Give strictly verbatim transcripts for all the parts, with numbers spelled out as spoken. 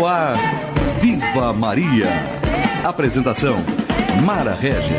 ar, Viva Maria. Apresentação, Mara Régia.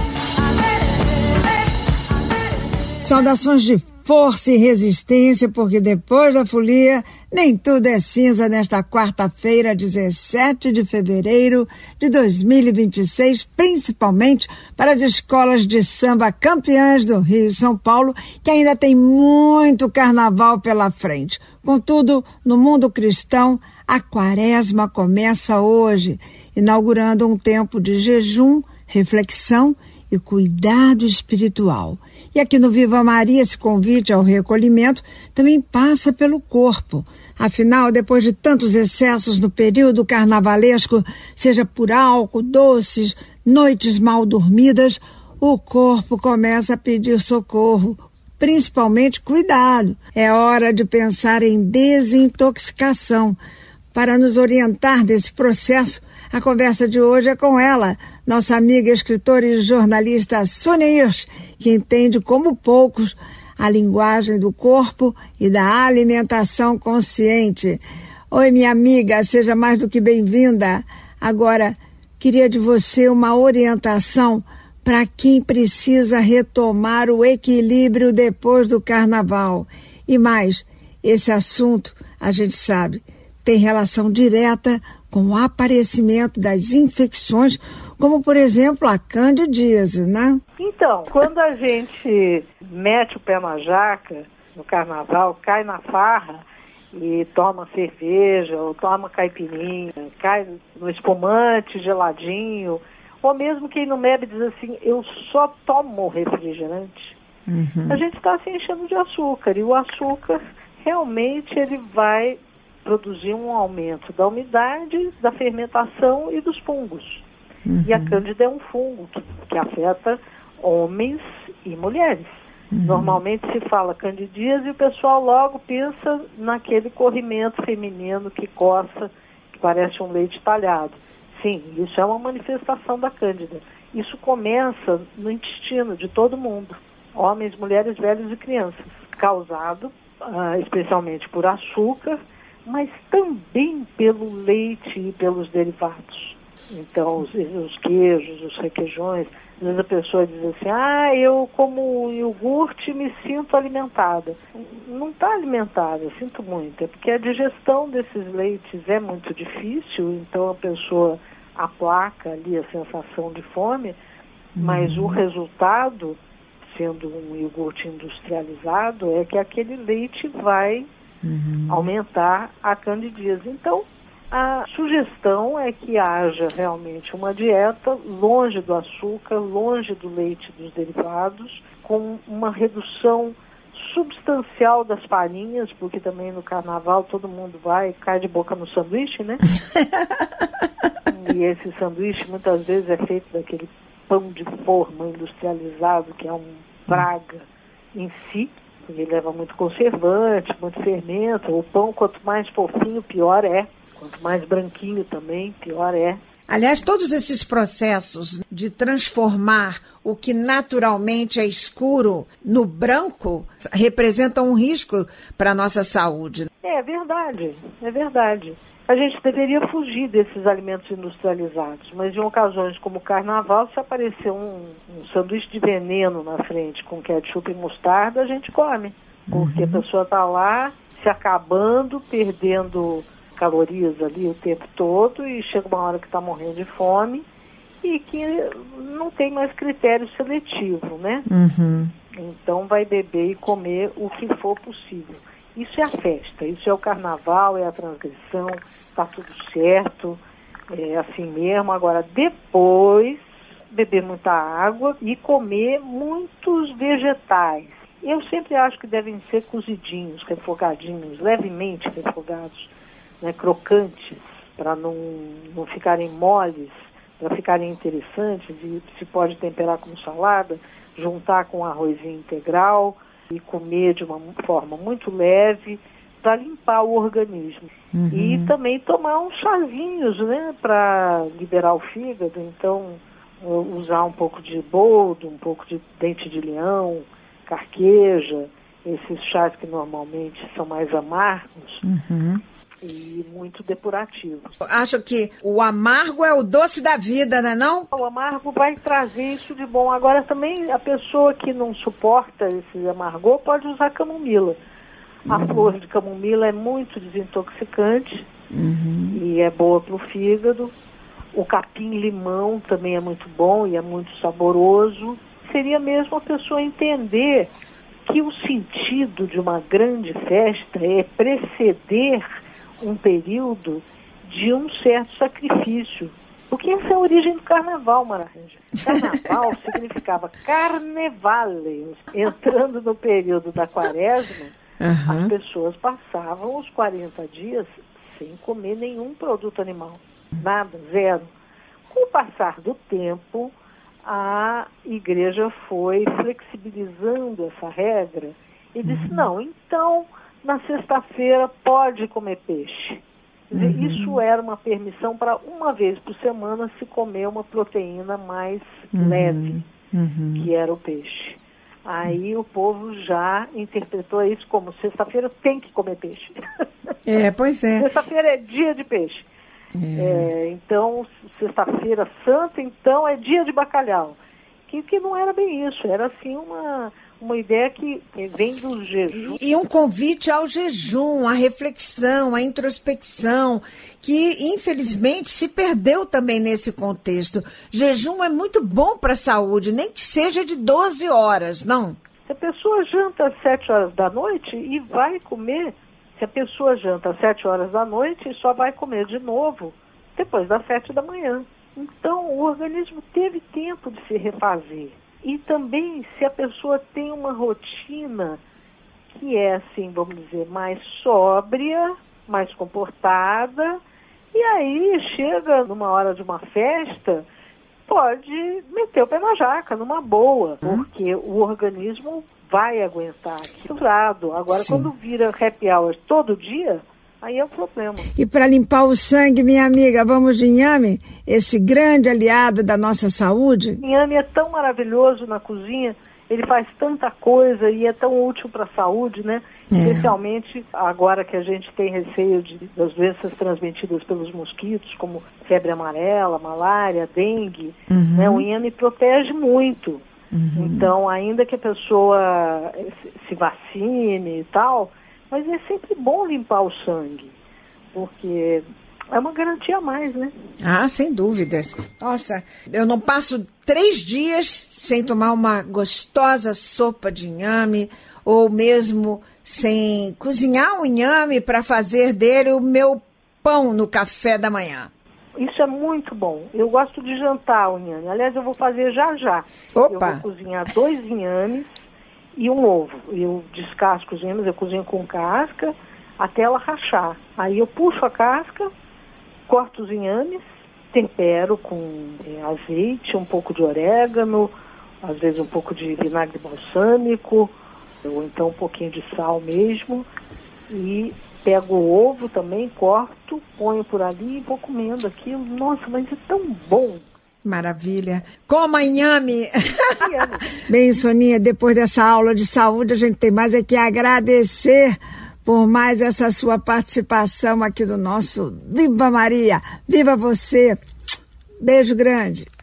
Saudações de força e resistência, porque depois da folia, nem tudo é cinza nesta quarta-feira, dezessete de fevereiro de dois mil e vinte e seis, principalmente para as escolas de samba campeãs do Rio e São Paulo, que ainda tem muito carnaval pela frente. Contudo, no mundo cristão, a quaresma começa hoje, inaugurando um tempo de jejum, reflexão e cuidado espiritual. E aqui no Viva Maria, esse convite ao recolhimento também passa pelo corpo. Afinal, depois de tantos excessos no período carnavalesco, seja por álcool, doces, noites mal dormidas, o corpo começa a pedir socorro, principalmente cuidado. É hora de pensar em desintoxicação. Para nos orientar desse processo, a conversa de hoje é com ela, nossa amiga, escritora e jornalista Sônia Hirsch, que entende como poucos a linguagem do corpo e da alimentação consciente. Oi, minha amiga, seja mais do que bem-vinda. Agora, queria de você uma orientação para quem precisa retomar o equilíbrio depois do carnaval. E mais, esse assunto, a gente sabe, tem relação direta com o aparecimento das infecções, como, por exemplo, a candidíase, né? Então, quando a gente mete o pé na jaca, no carnaval, cai na farra e toma cerveja, ou toma caipirinha, cai no espumante geladinho, ou mesmo quem não bebe diz assim, eu só tomo refrigerante, uhum. A gente está se enchendo de açúcar, e o açúcar realmente ele vai produzir um aumento da umidade, da fermentação e dos fungos. Uhum. E a cândida é um fungo que, que afeta homens e mulheres. Uhum. Normalmente se fala candidíase e o pessoal logo pensa naquele corrimento feminino que coça, que parece um leite talhado. Sim, isso é uma manifestação da cândida. Isso começa no intestino de todo mundo, homens, mulheres, velhos e crianças, causado uh, especialmente por açúcar, mas também pelo leite e pelos derivados. Então, os, os queijos, os requeijões, às vezes a pessoa diz assim, ah, eu como iogurte me sinto alimentada. Não está alimentada, sinto muito, é porque a digestão desses leites é muito difícil, então a pessoa aplaca ali a sensação de fome, uhum. Mas o resultado, sendo um iogurte industrializado, é que aquele leite vai uhum. aumentar a candidíase. Então, a sugestão é que haja realmente uma dieta longe do açúcar, longe do leite e dos derivados, com uma redução substancial das farinhas, porque também no carnaval todo mundo vai, cai de boca no sanduíche, né? E esse sanduíche muitas vezes é feito daquele pão de forma industrializado, que é um praga em si, porque ele leva muito conservante, muito fermento. O pão, quanto mais fofinho, pior é. Quanto mais branquinho também, pior é. Aliás, todos esses processos de transformar o que naturalmente é escuro no branco representam um risco para a nossa saúde. É verdade, é verdade. A gente deveria fugir desses alimentos industrializados, mas em ocasiões como o carnaval, se aparecer um, um sanduíche de veneno na frente com ketchup e mostarda, a gente come. Porque uhum. a pessoa está lá se acabando, perdendo calorias ali o tempo todo e chega uma hora que está morrendo de fome e que não tem mais critério seletivo, né? Uhum. Então vai beber e comer o que for possível. Isso é a festa, isso é o carnaval, é a transgressão, está tudo certo, é assim mesmo. Agora, depois, beber muita água e comer muitos vegetais. Eu sempre acho que devem ser cozidinhos, refogadinhos, levemente refogados, né, crocantes, para não, não ficarem moles, para ficarem interessantes, e se pode temperar com salada, juntar com arrozinho integral e comer de uma forma muito leve para limpar o organismo. Uhum. E também tomar uns chazinhos, né, para liberar o fígado. Então, usar um pouco de boldo, um pouco de dente de leão, carqueja, esses chás que normalmente são mais amargos, uhum. e muito depurativos. Acho que o amargo é o doce da vida, não é não? O amargo vai trazer isso de bom. Agora também a pessoa que não suporta esse amargor pode usar camomila. A uhum. flor de camomila é muito desintoxicante, uhum. e é boa para o fígado. O capim-limão também é muito bom e é muito saboroso. Seria mesmo a pessoa entender que o sentido de uma grande festa é preceder um período de um certo sacrifício. Porque essa é a origem do carnaval, Mara Régia. Carnaval significava carnevale. Entrando no período da quaresma, uhum. as pessoas passavam os quarenta dias sem comer nenhum produto animal. Nada, zero. Com o passar do tempo, a igreja foi flexibilizando essa regra e disse, uhum. não, então, na sexta-feira pode comer peixe. Quer dizer, uhum. isso era uma permissão para uma vez por semana se comer uma proteína mais uhum. leve, uhum. que era o peixe. Aí o povo já interpretou isso como sexta-feira tem que comer peixe. É, pois é. Sexta-feira é dia de peixe. É. É, então, sexta-feira santa, então, é dia de bacalhau. Que, que não era bem isso, era assim uma, uma ideia que vem do jejum. E um convite ao jejum, à reflexão, à introspecção, que infelizmente se perdeu também nesse contexto. Jejum é muito bom para a saúde, nem que seja de doze horas, não? Se a pessoa janta às sete horas da noite e vai comer... Se a pessoa janta às sete horas da noite e só vai comer de novo depois das sete da manhã. Então, o organismo teve tempo de se refazer. E também, se a pessoa tem uma rotina que é, assim, vamos dizer, mais sóbria, mais comportada, e aí chega numa hora de uma festa, pode meter o pé na jaca, numa boa, porque o organismo vai aguentar aquilo. Agora, Sim. quando vira happy hour todo dia, aí é o problema. E para limpar o sangue, minha amiga, vamos de inhame? Esse grande aliado da nossa saúde? O inhame é tão maravilhoso na cozinha, ele faz tanta coisa e é tão útil para a saúde, né? É. Especialmente agora que a gente tem receio de, das doenças transmitidas pelos mosquitos, como febre amarela, malária, dengue, uhum. né? O inhame protege muito. Uhum. Então, ainda que a pessoa se vacine e tal, mas é sempre bom limpar o sangue, porque é uma garantia a mais, né? Ah, sem dúvidas. Nossa, eu não passo três dias sem tomar uma gostosa sopa de inhame, ou mesmo sem cozinhar o inhame para fazer dele o meu pão no café da manhã. Isso é muito bom. Eu gosto de jantar o inhame. Aliás, eu vou fazer já já. Opa. Eu vou cozinhar dois inhames e um ovo. Eu descasco os inhames, eu cozinho com casca até ela rachar. Aí eu puxo a casca, corto os inhames, tempero com é, azeite, um pouco de orégano, às vezes um pouco de vinagre balsâmico, ou então um pouquinho de sal mesmo, e pego o ovo também, corto, ponho por ali e vou comendo aquilo. Nossa, mas é tão bom. Maravilha. Coma inhame. Bem, Soninha, depois dessa aula de saúde, a gente tem mais é que agradecer por mais essa sua participação aqui do nosso Viva Maria. Viva você. Beijo grande.